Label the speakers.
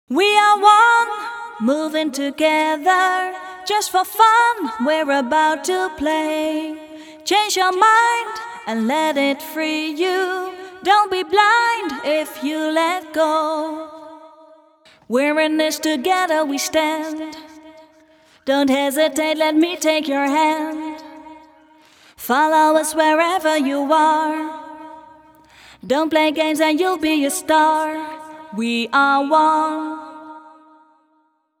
Speaker 1: We are one, moving together, just for fun, we're about to play. Change your mind and let it free you. Don't be blind if you let go. We're in this together, we stand. Don't hesitate, let me take your hand. Follow us wherever you are. Don't play games and you'll be a star. We are one.